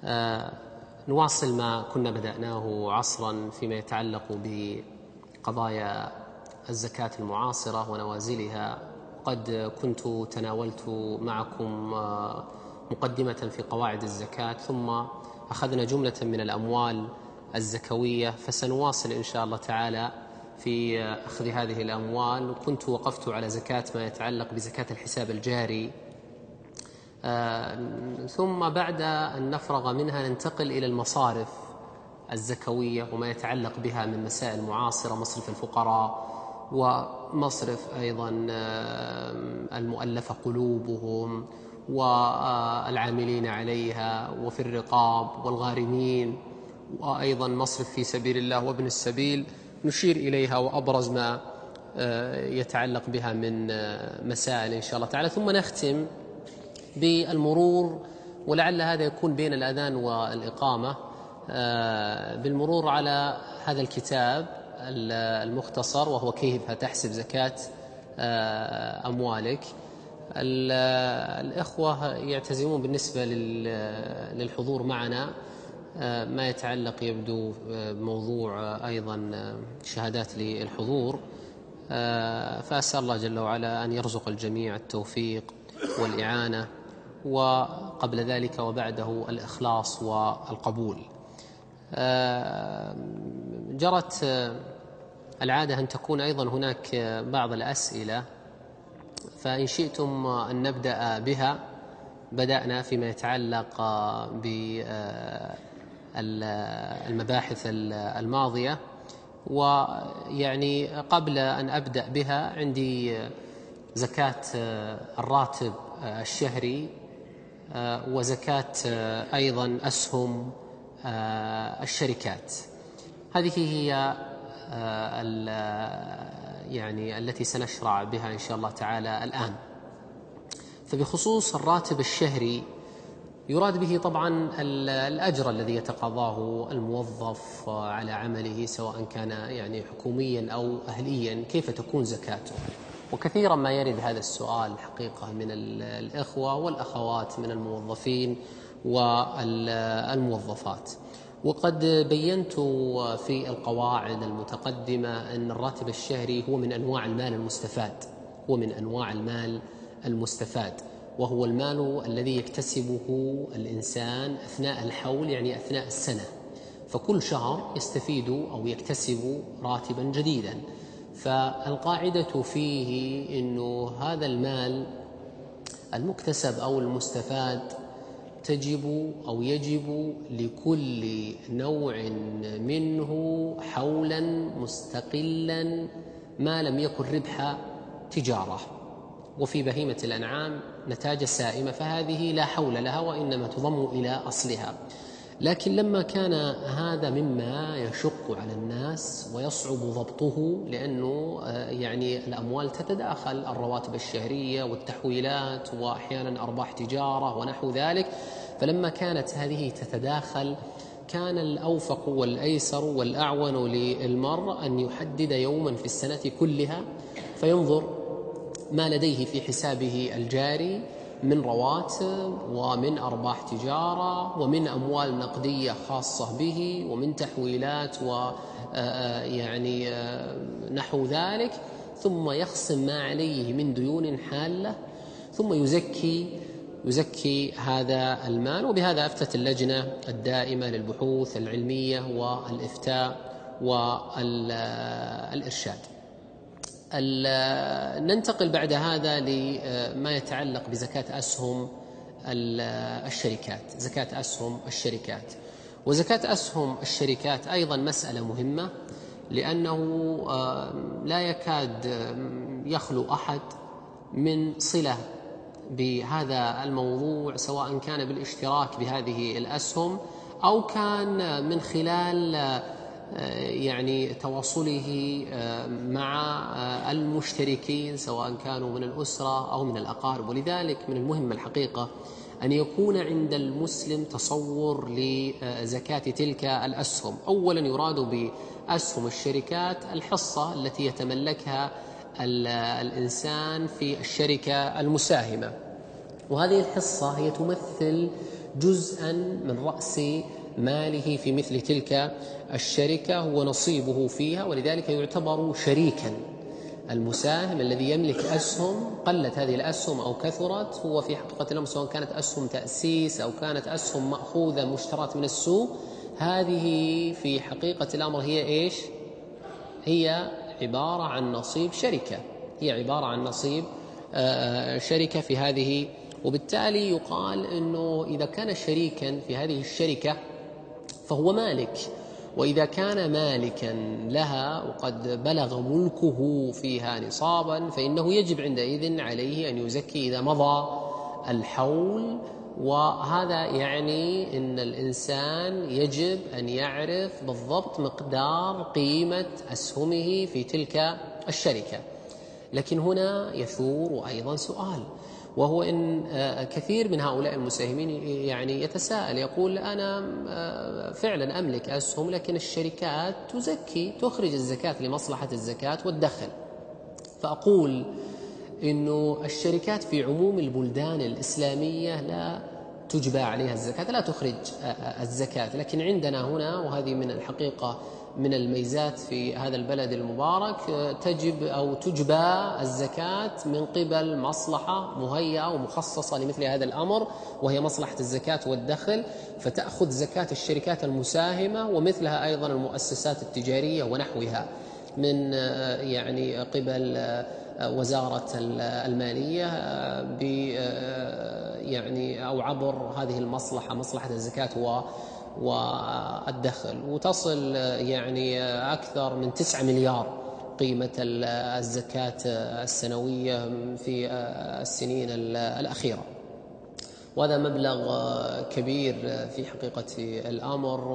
نواصل ما كنا بدأناه عصرا فيما يتعلق بقضايا الزكاة المعاصرة ونوازلها. قد كنت تناولت معكم مقدمة في قواعد الزكاة، ثم أخذنا جملة من الأموال الزكوية، فسنواصل إن شاء الله تعالى في أخذ هذه الأموال. وكنت وقفت على زكاة ما يتعلق بزكاة الحساب الجاري، ثم بعد أن نفرغ منها ننتقل إلى المصارف الزكوية وما يتعلق بها من مسائل معاصرة، مصرف الفقراء ومصرف أيضا المؤلفة قلوبهم والعاملين عليها وفي الرقاب والغارمين، وأيضا مصرف في سبيل الله وابن السبيل نشير إليها وأبرز ما يتعلق بها من مسائل إن شاء الله تعالى. ثم نختم بالمرور، ولعل هذا يكون بين الأذان والإقامة، بالمرور على هذا الكتاب المختصر وهو كيف تحسب زكاة أموالك. الإخوة يعتزمون بالنسبة للحضور معنا ما يتعلق يبدو بموضوع أيضا شهادات للحضور، فأسأل الله جل وعلا أن يرزق الجميع التوفيق والإعانة، وقبل ذلك وبعده الإخلاص والقبول. جرت العادة أن تكون أيضا هناك بعض الأسئلة، فإن شئتم أن نبدأ بها. بدأنا فيما يتعلق بالمباحث الماضية، ويعني قبل أن أبدأ بها عندي زكاة الراتب الشهري وزكاة أيضا أسهم الشركات. هذه هي يعني التي سنشرع بها إن شاء الله تعالى الآن. فبخصوص الراتب الشهري يراد به طبعا الأجر الذي يتقاضاه الموظف على عمله سواء كان يعني حكوميا أو أهليا، كيف تكون زكاته؟ وكثيرا ما يرد هذا السؤال حقيقة من الإخوة والأخوات من الموظفين والموظفات. وقد بينت في القواعد المتقدمة أن الراتب الشهري هو من أنواع المال المستفاد، وهو المال الذي يكتسبه الإنسان أثناء الحول، يعني أثناء السنة، فكل شهر يستفيد أو يكتسب راتبا جديدا. فالقاعدة فيه أنه هذا المال المكتسب أو المستفاد يجب لكل نوع منه حولا مستقلا ما لم يكن ربح تجارة. وفي بهيمة الأنعام نتاج سائمة، فهذه لا حول لها وإنما تضم إلى أصلها. لكن لما كان هذا مما يشق على الناس ويصعب ضبطه، لأنه يعني الأموال تتداخل، الرواتب الشهرية والتحويلات وأحيانا أرباح تجارة ونحو ذلك، فلما كانت هذه تتداخل كان الأوفق والأيسر والأعون للمرء أن يحدد يوما في السنة كلها فينظر ما لديه في حسابه الجاري من رواتب ومن أرباح تجارة ومن أموال نقدية خاصة به ومن تحويلات ويعني نحو ذلك، ثم يخصم ما عليه من ديون حالة، ثم يزكي هذا المال. وبهذا أفتت اللجنة الدائمة للبحوث العلمية والإفتاء والإرشاد. ننتقل بعد هذا لما يتعلق بزكاة أسهم الشركات. زكاة أسهم الشركات وزكاة أسهم الشركات أيضا مسألة مهمة، لأنه لا يكاد يخلو أحد من صلة بهذا الموضوع، سواء كان بالاشتراك بهذه الأسهم أو كان من خلال يعني تواصله مع المشتركين سواء كانوا من الأسرة أو من الأقارب. ولذلك من المهم الحقيقة أن يكون عند المسلم تصور لزكاة تلك الأسهم. أولا يراد بأسهم الشركات الحصة التي يتملكها الإنسان في الشركة المساهمة، وهذه الحصة هي تمثل جزءا من رأس ماله في مثل تلك الشركة هو نصيبه فيها، ولذلك يعتبر شريكا. المساهم الذي يملك أسهم قلت هذه الأسهم أو كثرت، هو في حقيقة الأمر سواء كانت أسهم تأسيس أو كانت أسهم مأخوذة مشتراه من السوق، هذه في حقيقة الأمر هي إيش؟ هي عبارة عن نصيب شركة، هي عبارة عن نصيب شركة في هذه. وبالتالي يقال أنه إذا كان شريكا في هذه الشركة فهو مالك، وإذا كان مالكا لها وقد بلغ ملكه فيها نصابا فإنه يجب عندئذ عليه أن يزكي إذا مضى الحول. وهذا يعني أن الإنسان يجب أن يعرف بالضبط مقدار قيمة أسهمه في تلك الشركة. لكن هنا يثور أيضا سؤال، وهو إن كثير من هؤلاء المساهمين يعني يتساءل يقول أنا فعلا أملك أسهم لكن الشركات تزكي، تخرج الزكاة لمصلحة الزكاة والدخل. فأقول إنه الشركات في عموم البلدان الإسلامية لا تجبى عليها الزكاة، لا تخرج الزكاة، لكن عندنا هنا وهذه من الحقيقة من الميزات في هذا البلد المبارك تجب أو تجبى الزكاة من قبل مصلحة مهيئة ومخصصة لمثل هذا الأمر، وهي مصلحة الزكاة والدخل، فتأخذ زكاة الشركات المساهمة ومثلها أيضا المؤسسات التجارية ونحوها من يعني قبل وزارة المالية يعني أو عبر هذه المصلحة، مصلحة الزكاة والدخل، وتصل يعني أكثر من 9 مليار قيمة الزكاة السنوية في السنين الأخيرة، وهذا مبلغ كبير في حقيقة الأمر.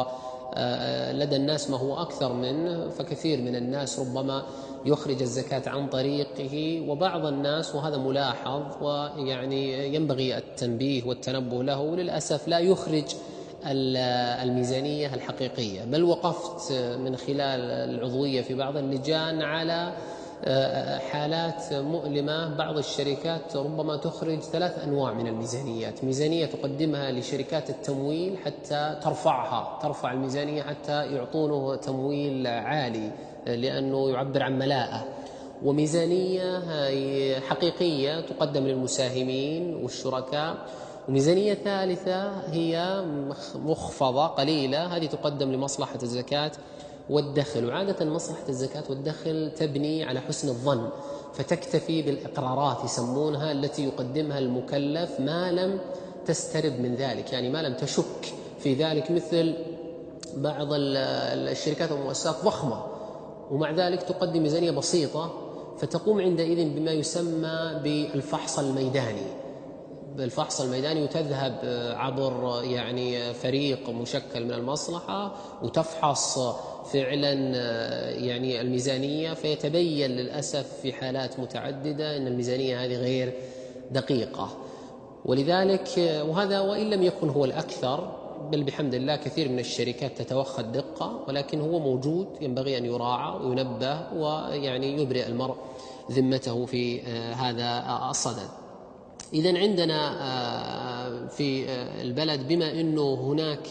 ولدى الناس ما هو أكثر منه، فكثير من الناس ربما يخرج الزكاة عن طريقه، وبعض الناس وهذا ملاحظ ويعني ينبغي التنبيه والتنبه له للأسف لا يخرج الميزانية الحقيقية. بل وقفت من خلال العضوية في بعض اللجان على حالات مؤلمة، بعض الشركات ربما تخرج 3 أنواع من الميزانيات، ميزانية تقدمها لشركات التمويل حتى ترفع الميزانية حتى يعطونه تمويل عالي لأنه يعبر عن ملاءة، وميزانية حقيقية تقدم للمساهمين والشركاء، وميزانية ثالثة هي مخفضة قليلة، هذه تقدم لمصلحة الزكاة والدخل. وعادة مصلحة الزكاة والدخل تبني على حسن الظن، فتكتفي بالإقرارات يسمونها التي يقدمها المكلف ما لم تسترب من ذلك، يعني ما لم تشك في ذلك، مثل بعض الشركات والمؤسسات ضخمة ومع ذلك تقدم ميزانية بسيطة، فتقوم عندئذ بما يسمى بالفحص الميداني. بالفحص الميداني وتذهب عبر يعني فريق مشكل من المصلحة وتفحص فعلا يعني الميزانية، فيتبين للأسف في حالات متعددة أن الميزانية هذه غير دقيقة. ولذلك وهذا وإن لم يكن هو الأكثر، بل بحمد الله كثير من الشركات تتوخى الدقة، ولكن هو موجود ينبغي أن يراعى وينبه ويعني يبرئ المرء ذمته في هذا الصدد. إذن عندنا في البلد بما أنه هناك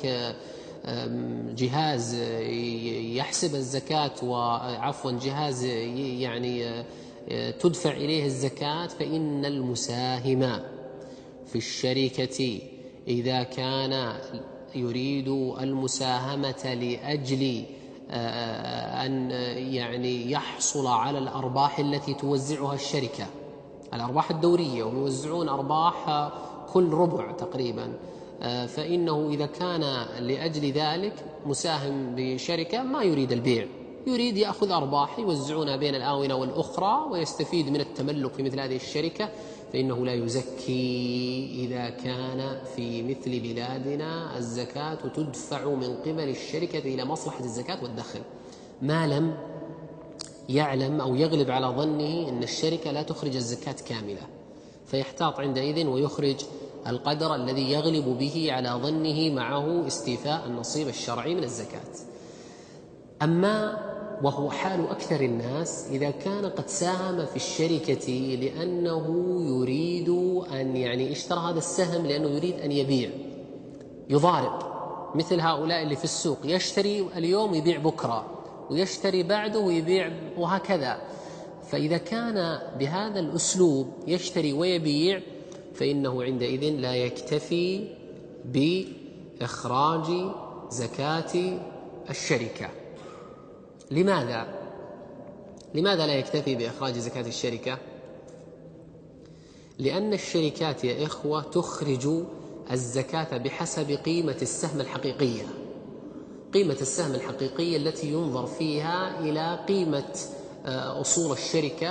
جهاز يحسب الزكاة وعفوا جهاز يعني تدفع إليه الزكاة، فإن المساهم في الشركة إذا كان يريد المساهمة لأجل أن يعني يحصل على الأرباح التي توزعها الشركة، الأرباح الدورية، ويوزعون أرباح كل ربع تقريبا، فإنه إذا كان لأجل ذلك مساهم بشركة ما يريد البيع، يريد يأخذ أرباح يوزعونها بين الآونة والأخرى ويستفيد من التملك في مثل هذه الشركة، فإنه لا يزكي إذا كان في مثل بلادنا الزكاة تدفع من قبل الشركة إلى مصلحة الزكاة والدخل، ما لم يعلم أو يغلب على ظنه أن الشركة لا تخرج الزكاة كاملة، فيحتاط عندئذ ويخرج القدر الذي يغلب به على ظنه معه استيفاء النصيب الشرعي من الزكاة. أما وهو حال أكثر الناس إذا كان قد ساهم في الشركة لأنه يريد أن يعني اشترى هذا السهم لأنه يريد أن يبيع يضارب، مثل هؤلاء اللي في السوق يشتري اليوم ويبيع بكرة، ويشتري بعده ويبيع، وهكذا. فإذا كان بهذا الأسلوب يشتري ويبيع فإنه عندئذ لا يكتفي بإخراج زكاة الشركة. لماذا لا يكتفي بإخراج زكاة الشركة؟ لأن الشركات يا إخوة تخرج الزكاة بحسب قيمة السهم الحقيقية، قيمة السهم الحقيقية التي ينظر فيها إلى قيمة أصول الشركة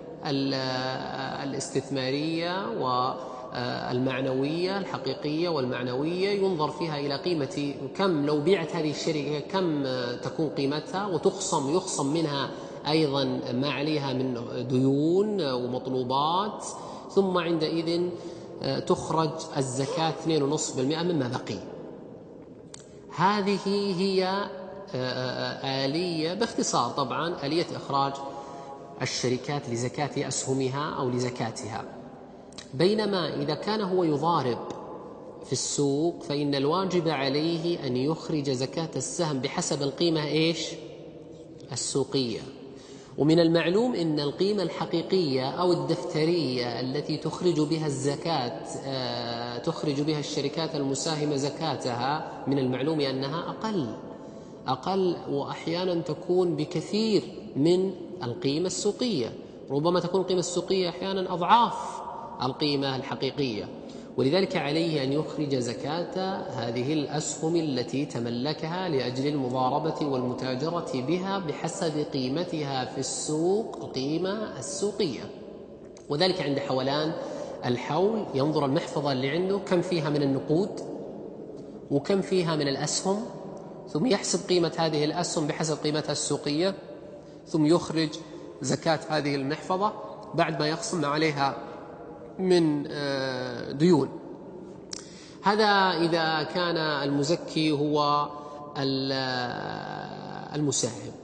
الاستثمارية والمعنوية، الحقيقية والمعنوية، ينظر فيها إلى قيمة كم لو بيعت هذه الشركة كم تكون قيمتها، يخصم منها أيضا ما عليها من ديون ومطلوبات، ثم عندئذ تخرج الزكاة 2.5% مما بقي. هذه هي آلية باختصار طبعا آلية إخراج الشركات لزكاة أسهمها أو لزكاتها. بينما إذا كان هو يضارب في السوق فإن الواجب عليه أن يخرج زكاة السهم بحسب القيمة السوقية. ومن المعلوم أن القيمة الحقيقية أو الدفترية التي تخرج بها الزكاة تخرج بها الشركات المساهمة زكاتها، من المعلوم أنها أقل وأحيانا تكون بكثير من القيمة السوقية، ربما تكون القيمة السوقية أحيانا أضعاف القيمة الحقيقية. ولذلك عليه أن يخرج زكاة هذه الأسهم التي تملكها لأجل المضاربة والمتاجرة بها بحسب قيمتها في السوق، القيمة السوقية. وذلك عند حولان الحول ينظر المحفظة اللي عنده كم فيها من النقود وكم فيها من الأسهم، ثم يحسب قيمة هذه الأسهم بحسب قيمتها السوقية، ثم يخرج زكاة هذه المحفظة بعد ما يخصم ما عليها من ديون. هذا إذا كان المزكي هو المساهم.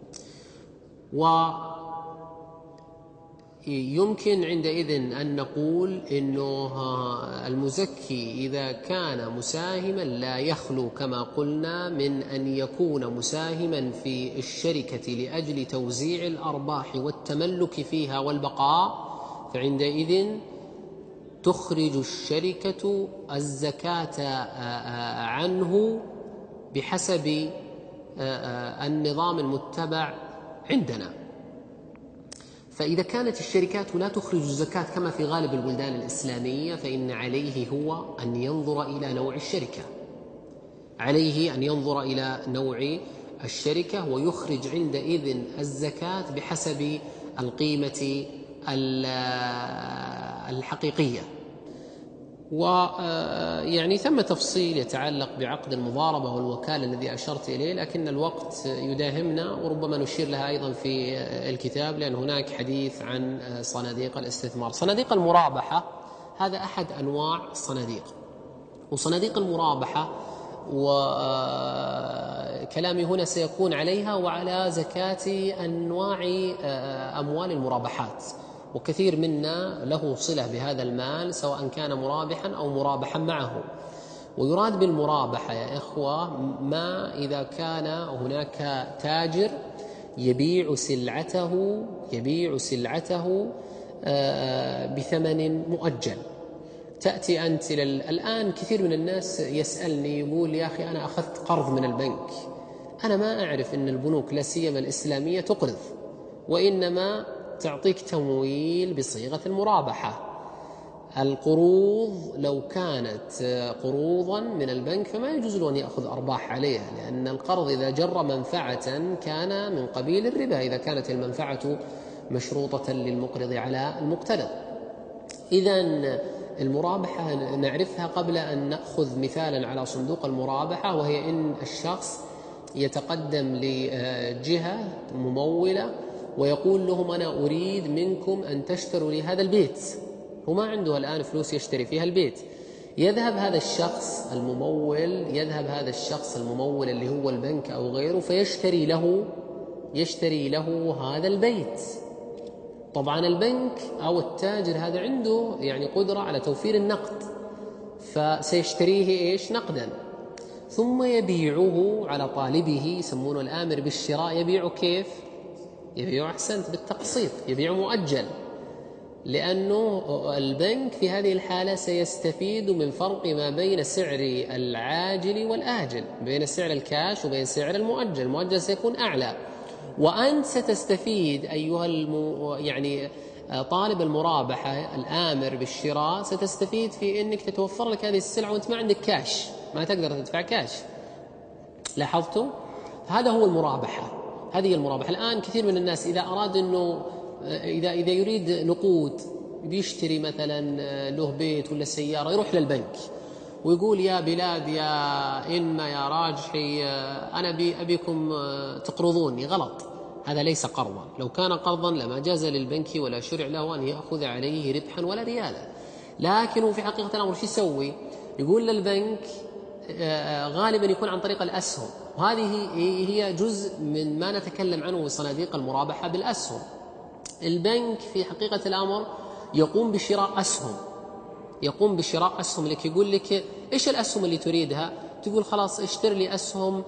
ويمكن عندئذ أن نقول إنه المزكي إذا كان مساهما لا يخلو كما قلنا من أن يكون مساهما في الشركة لأجل توزيع الأرباح والتملك فيها والبقاء، فعندئذ تخرج الشركة الزكاة عنه بحسب النظام المتبع عندنا. فإذا كانت الشركات لا تخرج الزكاة كما في غالب البلدان الإسلامية فإن عليه هو أن ينظر إلى نوع الشركة، عليه أن ينظر إلى نوع الشركة ويخرج عندئذ الزكاة بحسب القيمة الحقيقية. ويعني ثم تفصيل يتعلق بعقد المضاربة والوكالة الذي أشرت إليه، لكن الوقت يداهمنا وربما نشير لها أيضا في الكتاب، لأن هناك حديث عن صناديق الاستثمار. صناديق المرابحة هذا أحد أنواع الصناديق، وصناديق المرابحة وكلامي هنا سيكون عليها وعلى زكاة أنواع أموال المرابحات، وكثير منا له صلة بهذا المال سواء كان مرابحا أو مرابحا معه. ويراد بالمرابحة يا إخوة ما إذا كان هناك تاجر يبيع سلعته بثمن مؤجل. تأتي أنت الآن كثير من الناس يسألني يقول يا أخي أنا أخذت قرض من البنك، أنا ما أعرف أن البنوك لا سيما الإسلامية تقرض، وإنما تعطيك تمويل بصيغة المرابحة. القروض لو كانت قروضا من البنك فما يجوز له أن يأخذ أرباح عليها، لأن القرض إذا جر منفعة كان من قبيل الربا إذا كانت المنفعة مشروطة للمقرض على المقترض. إذن المرابحة نعرفها قبل أن نأخذ مثالا على صندوق المرابحة، وهي إن الشخص يتقدم لجهة ممولة ويقول لهم أنا أريد منكم أن تشتروا لي هذا البيت، وما عنده الآن فلوس يشتري فيها البيت. يذهب هذا الشخص الممول اللي هو البنك أو غيره فيشتري له هذا البيت. طبعا البنك أو التاجر هذا عنده يعني قدرة على توفير النقد، فسيشتريه إيش؟ نقدا، ثم يبيعه على طالبه، يسمونه الآمر بالشراء. يبيعه كيف؟ يبيعه أحسنت بالتقسيط، يبيعه مؤجل، لأنه البنك في هذه الحالة سيستفيد من فرق ما بين سعر العاجل والآجل، بين سعر الكاش وبين سعر المؤجل. المؤجل سيكون أعلى، وأنت ستستفيد أيها يعني طالب المرابحة الآمر بالشراء، ستستفيد في أنك تتوفر لك هذه السلعة وأنت ما عندك كاش، ما تقدر تدفع كاش. لاحظتوا؟ هذا هو المرابحة، هذه المرابحة. الآن كثير من الناس إذا أراد أنه إذا يريد نقود، بيشتري مثلا له بيت ولا سيارة، يروح للبنك ويقول يا بلاد يا إنما يا راجحي أنا أبيكم تقرضوني. غلط، هذا ليس قرضا. لو كان قرضا لما جاز للبنك ولا شرع له أن يأخذ عليه ربحا ولا ريالا. لكنه في حقيقة الأمر شو يسوي؟ يقول للبنك غالبا يكون عن طريق الأسهم، وهذه هي جزء من ما نتكلم عنه في صناديق المرابحة بالأسهم. البنك في حقيقة الأمر يقوم بشراء أسهم، يقوم بشراء أسهم لك. يقول لك إيش الأسهم اللي تريدها؟ تقول خلاص اشتر لي أسهم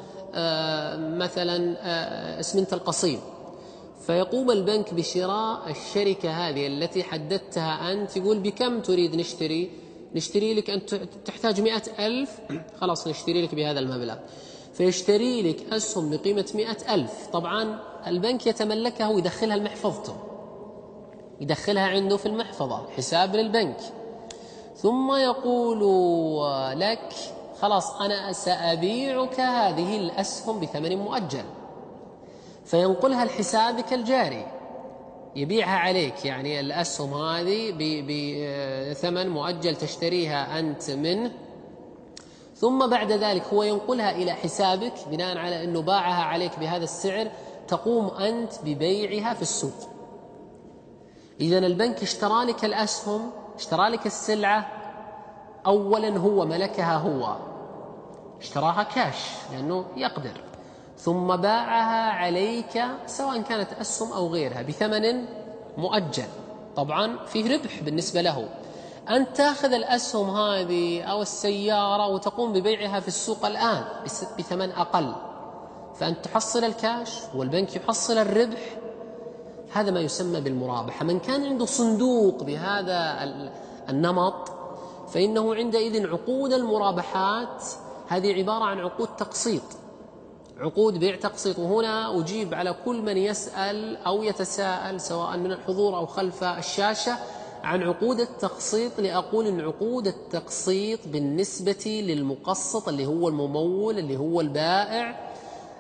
مثلا اسمنت القصيم. فيقوم البنك بشراء الشركة هذه التي حددتها أنت. يقول بكم تريد نشتري لك، أنت تحتاج 100,000، خلاص نشتري لك بهذا المبلغ. فيشتري لك أسهم بقيمة 100,000. طبعا البنك يتملكها ويدخلها لمحفظته، يدخلها عنده في المحفظة، حساب للبنك. ثم يقول لك خلاص أنا سأبيعك هذه الأسهم بثمن مؤجل، فينقلها لحسابك الجاري، يبيعها عليك، يعني الأسهم هذه بثمن مؤجل تشتريها أنت منه، ثم بعد ذلك هو ينقلها إلى حسابك بناء على أنه باعها عليك بهذا السعر، تقوم أنت ببيعها في السوق. إذن البنك اشترى لك الأسهم، اشترى لك السلعة، أولا هو ملكها، هو اشتراها كاش لأنه يقدر، ثم باعها عليك سواء كانت أسهم أو غيرها بثمن مؤجل. طبعا فيه ربح بالنسبة له. أن تأخذ الأسهم هذه أو السيارة وتقوم ببيعها في السوق الآن بثمن أقل، فأنت تحصل الكاش والبنك يحصل الربح. هذا ما يسمى بالمرابحة. من كان عنده صندوق بهذا النمط فإنه عندئذ عقود المرابحات هذه عبارة عن عقود تقسيط، عقود بيع تقسيط. وهنا أجيب على كل من يسأل أو يتساءل سواء من الحضور أو خلف الشاشة عن عقود التقسيط، لأقول إن عقود التقسيط بالنسبة للمقسط اللي هو الممول اللي هو البائع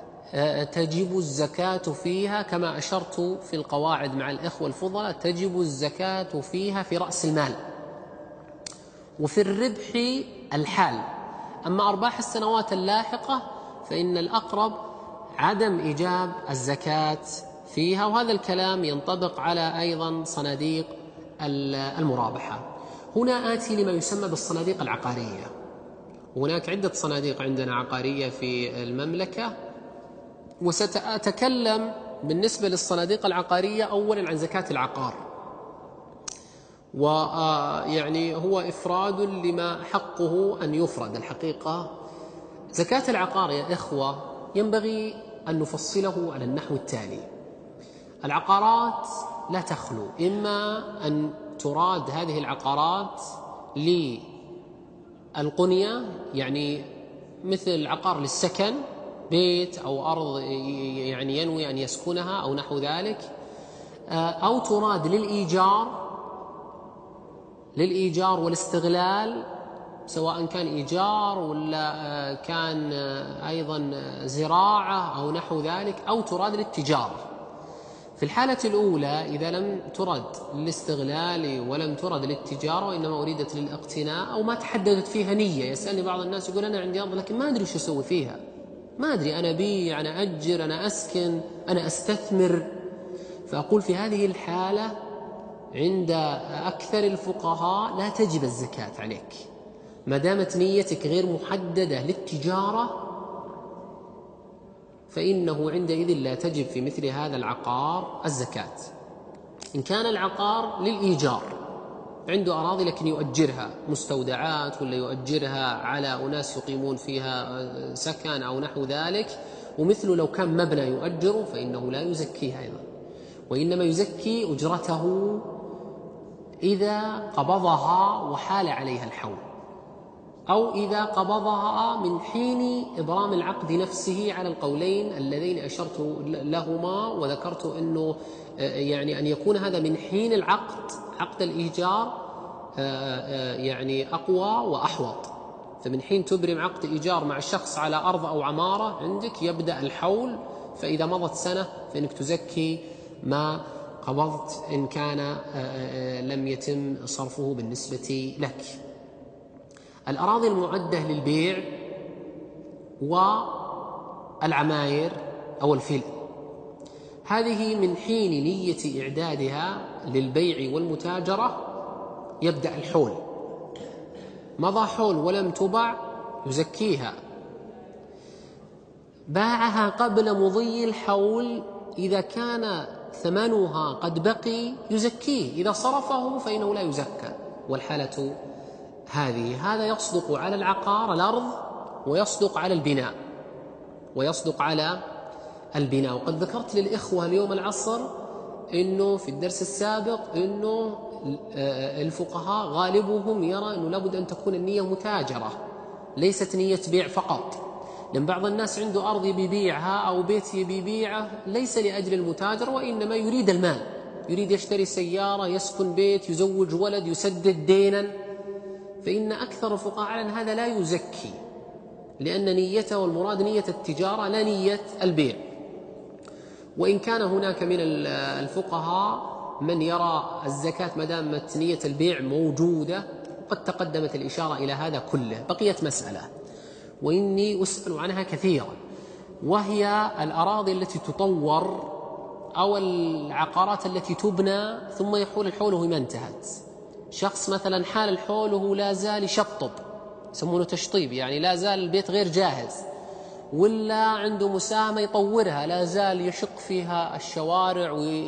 تجب الزكاة فيها، كما أشرت في القواعد مع الإخوة الفضلاء، تجب الزكاة فيها في رأس المال وفي الربح الحال. أما أرباح السنوات اللاحقة فإن الأقرب عدم إيجاب الزكاة فيها، وهذا الكلام ينطبق على أيضا صناديق المرابحة. هنا آتي لما يسمى بالصناديق العقارية. هناك عدة صناديق عندنا عقارية في المملكة، وسأتكلم بالنسبة للصناديق العقارية أولا عن زكاة العقار، ويعني هو إفراد لما حقه أن يفرد. الحقيقة زكاة العقار يا إخوة ينبغي أن نفصله على النحو التالي. العقارات لا تخلو، إما أن تراد هذه العقارات للقنية، يعني مثل عقار للسكن، بيت أو أرض يعني ينوي أن يسكنها أو نحو ذلك، أو تراد للإيجار والاستغلال، سواء كان إيجار ولا كان أيضا زراعة أو نحو ذلك، أو تراد للتجارة. في الحالة الأولى إذا لم ترد للاستغلال ولم ترد للتجارة وإنما أريدت للاقتناء أو ما تحددت فيها نية. يسألني بعض الناس يقول أنا عندي أرض لكن ما أدري شو أسوي فيها، ما أدري أنا أبيع، أنا أجر، أنا أسكن، أنا أستثمر. فأقول في هذه الحالة عند أكثر الفقهاء لا تجب الزكاة عليك ما دامت نيتك غير محددة للتجارة، فإنه عندئذ لا تجب في مثل هذا العقار الزكاة. إن كان العقار للإيجار عنده أراضي لكن يؤجرها مستودعات ولا يؤجرها على أناس يقيمون فيها سكن أو نحو ذلك، ومثله لو كان مبنى يؤجره فإنه لا يزكيه أيضا، وإنما يزكي أجرته إذا قبضها وحال عليها الحول، أو إذا قبضها من حين إبرام العقد نفسه على القولين اللذين أشرت لهما، وذكرت أنه يعني أن يكون هذا من حين العقد، عقد الإيجار يعني أقوى وأحوط. فمن حين تبرم عقد إيجار مع الشخص على أرض أو عمارة عندك يبدأ الحول، فإذا مضت سنة فإنك تزكي ما قبضت إن كان لم يتم صرفه بالنسبة لك. الأراضي المعدة للبيع والعماير أو الفلل، هذه من حين نية إعدادها للبيع والمتاجرة يبدأ الحول، مضى حول ولم تبع يزكيها، باعها قبل مضي الحول إذا كان ثمنها قد بقي يزكيه، إذا صرفه فإنه لا يزكى. والحالة هذا يصدق على العقار الأرض، ويصدق على البناء وقد ذكرت للإخوة اليوم العصر إنه في الدرس السابق إنه الفقهاء غالبهم يرى إنه لابد أن تكون النية متاجرة ليست نية بيع فقط، لأن بعض الناس عنده أرض بيبيعها أو بيت بيبيعه ليس لأجل المتاجرة، وإنما يريد المال، يريد يشتري سيارة، يسكن بيت، يزوج ولد، يسدد دينا، فإن أكثر الفقهاء على أن هذا لا يزكي، لأن نيته والمراد نية التجارة لا نية البيع. وإن كان هناك من الفقهاء من يرى الزكاة ما دامت نية البيع موجودة، وقد تقدمت الإشارة إلى هذا كله. بقيت مسألة وإني أسأل عنها كثيرا، وهي الأراضي التي تطور أو العقارات التي تبنى ثم يحول الحول وهي ما انتهت. شخص مثلا حال الحول وهو لا زال يشطب، يسمونه تشطيب، يعني لا زال البيت غير جاهز، ولا عنده مساهمة يطورها، لا زال يشق فيها الشوارع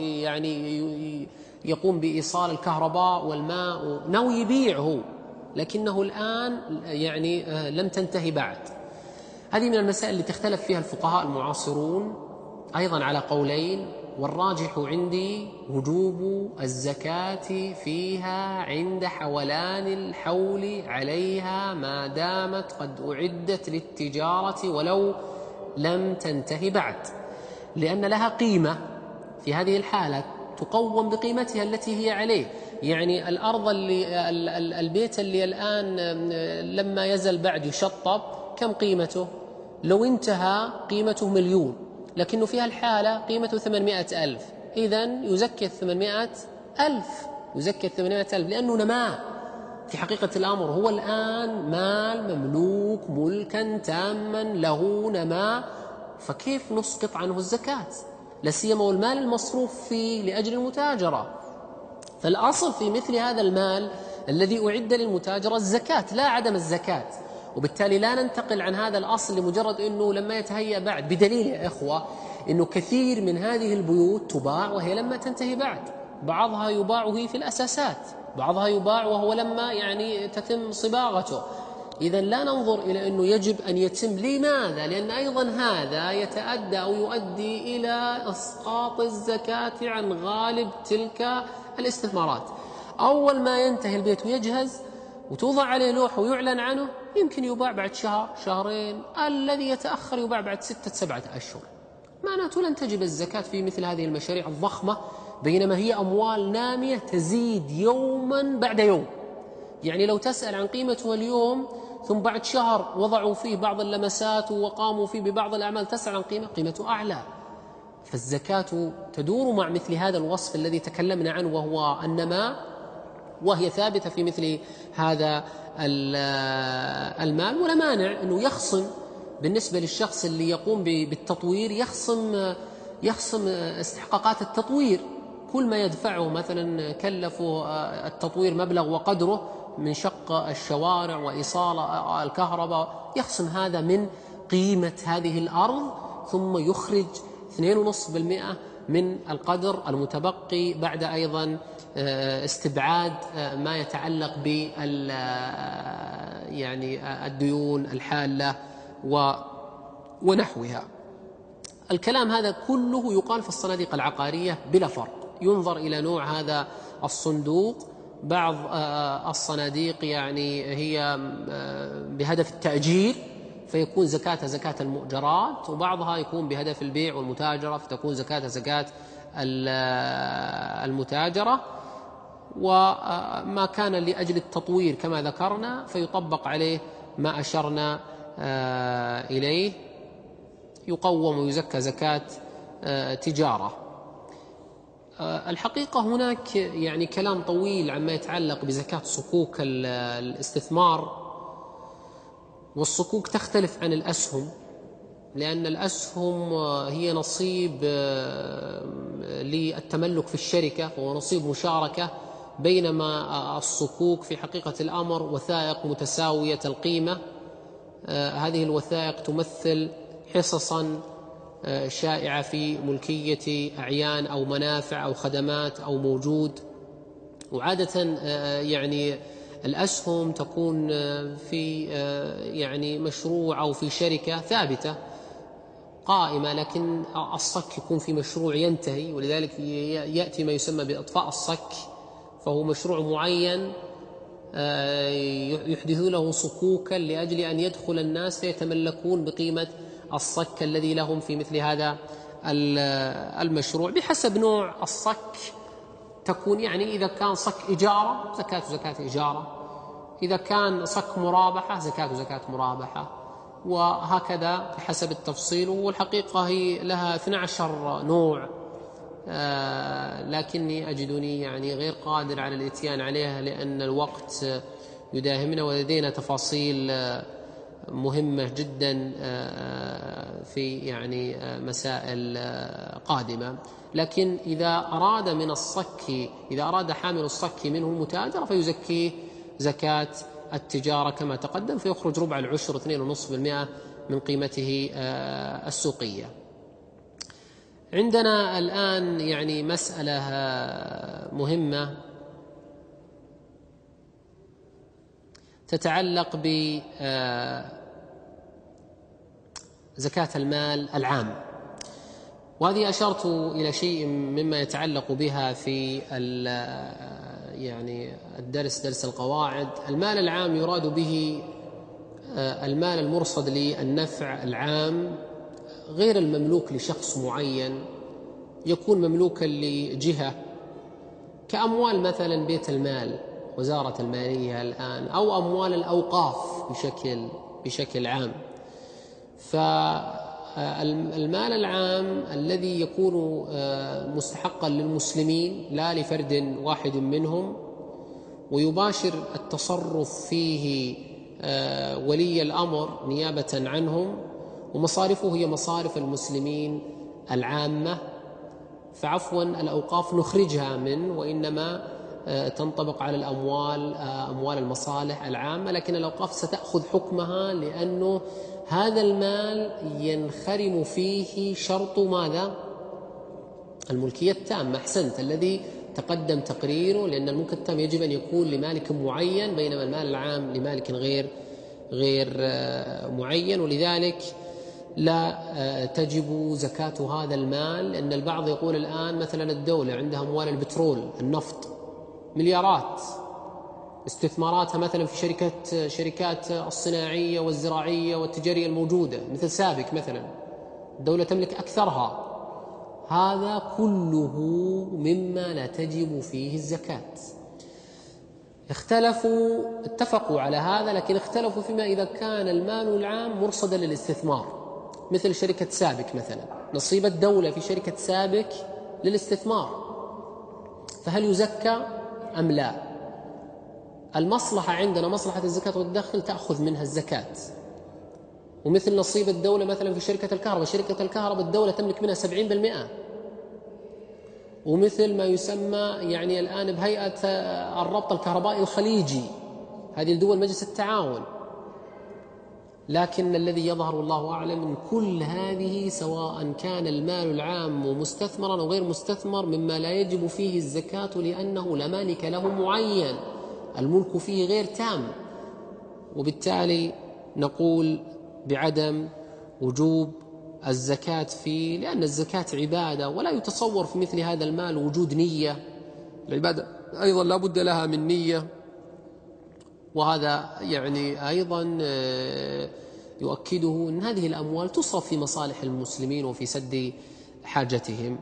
ويعني يقوم بإيصال الكهرباء والماء، ناوي يبيعه لكنه الآن يعني لم تنتهي بعد. هذه من المسائل اللي تختلف فيها الفقهاء المعاصرون أيضا على قولين، والراجح عندي وجوب الزكاة فيها عند حولان الحول عليها ما دامت قد أعدت للتجارة ولو لم تنتهي بعد، لأن لها قيمة في هذه الحالة تقوم بقيمتها التي هي عليه. يعني الأرض البيت اللي الآن لما يزل بعد يشطب كم قيمته؟ لو انتهى قيمته 1,000,000، لكنه فيها الحالة قيمته 800,000، إذن يزكي 800,000، يزكي 800,000 لأنه نماء. في حقيقة الأمر هو الآن مال مملوك ملكا تاما له نماء، فكيف نسقط عنه الزكاة؟ لا سيما والمال المصروف فيه لأجل المتاجرة. فالأصل في مثل هذا المال الذي أعد للمتاجرة الزكاة لا عدم الزكاة، وبالتالي لا ننتقل عن هذا الأصل لمجرد أنه لما يتهيأ بعد، بدليل يا إخوة أنه كثير من هذه البيوت تباع وهي لما تنتهي بعد، بعضها يباع وهي في الأساسات، بعضها يباع وهو لما يعني تتم صباغته. إذن لا ننظر إلى أنه يجب أن يتم. لماذا؟ لأن أيضا هذا يتأدى أو يؤدي إلى إسقاط الزكاة عن غالب تلك الاستثمارات. أول ما ينتهي البيت ويجهز وتوضع عليه لوحة ويعلن عنه يمكن يباع بعد شهر شهرين، الذي يتأخر يباع بعد 6-7 أشهر. معناته لن تجب الزكاة في مثل هذه المشاريع الضخمة، بينما هي أموال نامية تزيد يوما بعد يوم. يعني لو تسأل عن قيمتها اليوم ثم بعد شهر وضعوا فيه بعض اللمسات وقاموا فيه ببعض الأعمال تسأل عن قيمته أعلى. فالزكاة تدور مع مثل هذا الوصف الذي تكلمنا عنه وهو النماء، وهي ثابتة في مثل هذا المال. ولا مانع أنه يخصم بالنسبة للشخص اللي يقوم بالتطوير، يخصم استحقاقات التطوير، كل ما يدفعه مثلا كلفه التطوير مبلغ وقدره من شق الشوارع وإيصال الكهرباء، يخصم هذا من قيمة هذه الأرض، ثم يخرج 2.5% من القدر المتبقي بعد أيضا استبعاد ما يتعلق بال يعني الديون الحالة ونحوها. الكلام هذا كله يقال في الصناديق العقارية بلا فرق، ينظر إلى نوع هذا الصندوق. بعض الصناديق يعني هي بهدف التأجير فيكون زكاة زكاة المؤجرات، وبعضها يكون بهدف البيع والمتاجرة فتكون زكاة زكاة المتاجرة. وما كان لأجل التطوير كما ذكرنا فيطبق عليه ما أشرنا إليه، يقوم ويزكى زكاة تجارة. الحقيقة هناك يعني كلام طويل عما يتعلق بزكاة صكوك الاستثمار، والصكوك تختلف عن الأسهم، لأن الأسهم هي نصيب للتملك في الشركة وهو نصيب مشاركة، بينما الصكوك في حقيقة الأمر وثائق متساوية القيمة. هذه الوثائق تمثل حصصا شائعة في ملكية أعيان أو منافع أو خدمات أو موجود. وعادة يعني الأسهم تكون في يعني مشروع أو في شركة ثابتة قائمة، لكن الصك يكون في مشروع ينتهي، ولذلك يأتي ما يسمى بإطفاء الصك، فهو مشروع معين يحدث له صكوكا لأجل أن يدخل الناس فيتملكون بقيمة الصك الذي لهم في مثل هذا المشروع بحسب نوع الصك. تكون يعني إذا كان صك إجارة زكاة إجارة، إذا كان صك مرابحة زكاة مرابحة، وهكذا بحسب التفصيل. والحقيقة هي لها 12 نوع، لكني أجدني يعني غير قادر على الإتيان عليها لأن الوقت يداهمنا، ولدينا تفاصيل مهمة جدا في يعني مسائل قادمة. لكن إذا أراد من الصك، إذا أراد حامل الصك منه متاجر فيزكيه زكاة التجارة كما تقدم، فيخرج ربع العشر 2.5% من قيمته السوقية. عندنا الآن يعني مسألة مهمة تتعلق بزكاة المال العام، وهذه أشرت إلى شيء مما يتعلق بها في يعني درس القواعد. المال العام يراد به المال المرصد للنفع العام غير المملوك لشخص معين، يكون مملوكا لجهة، كأموال مثلا بيت المال وزارة المالية الآن، أو أموال الأوقاف بشكل عام. فالمال العام الذي يكون مستحقا للمسلمين لا لفرد واحد منهم، ويباشر التصرف فيه ولي الأمر نيابة عنهم، ومصارفه هي مصارف المسلمين العامة، فعفوا الأوقاف نخرجها منه، وإنما تنطبق على الأموال، أموال المصالح العامة، لكن الأوقاف ستأخذ حكمها لأنه هذا المال ينخرم فيه شرط ماذا؟ الملكية التامة. أحسنت، الذي تقدم تقريره، لأن الملك التام يجب أن يكون لمالك معين، بينما المال العام لمالك غير معين، ولذلك لا تجب زكاة هذا المال. لأن البعض يقول الآن مثلا الدولة عندها أموال البترول النفط مليارات، استثماراتها مثلا في شركات الصناعية والزراعية والتجارية الموجودة مثل سابك مثلا، الدولة تملك أكثرها. هذا كله مما لا تجب فيه الزكاة. اتفقوا على هذا، لكن اختلفوا فيما إذا كان المال العام مرصدا للاستثمار، مثل شركة سابك مثلا، نصيب الدولة في شركة سابك للاستثمار، فهل يزكى أم لا؟ المصلحة عندنا مصلحة الزكاة والدخل تأخذ منها الزكاة. ومثل نصيب الدولة مثلا في شركة الكهرباء الدولة تملك منها 70%. ومثل ما يسمى يعني الآن بهيئة الربط الكهربائي الخليجي، هذه الدول مجلس التعاون، لكن الذي يظهر والله أعلم من كل هذه سواء كان المال العام مستثمرا أو غير مستثمر مما لا يجب فيه الزكاة، لأنه لا مالك له معين، الملك فيه غير تام، وبالتالي نقول بعدم وجوب الزكاة فيه، لأن الزكاة عبادة ولا يتصور في مثل هذا المال وجود نية. العبادة أيضا لا بد لها من نية، وهذا يعني أيضا يؤكده أن هذه الأموال تصرف في مصالح المسلمين وفي سد حاجتهم.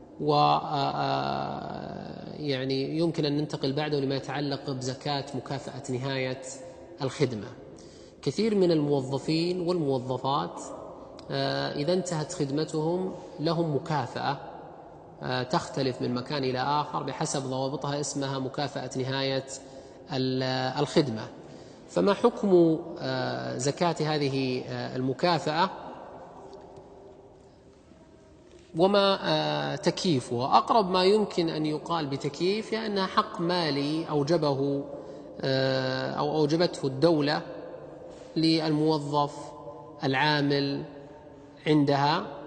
يعني يمكن أن ننتقل بعده لما يتعلق بزكاة مكافأة نهاية الخدمة. كثير من الموظفين والموظفات إذا انتهت خدمتهم لهم مكافأة تختلف من مكان إلى آخر بحسب ضوابطها، اسمها مكافأة نهاية الخدمة. فما حكم زكاة هذه المكافأة وما تكييفها؟ أقرب ما يمكن أن يقال بتكييف هي أنها حق مالي أوجبه أو أوجبته الدولة للموظف العامل عندها،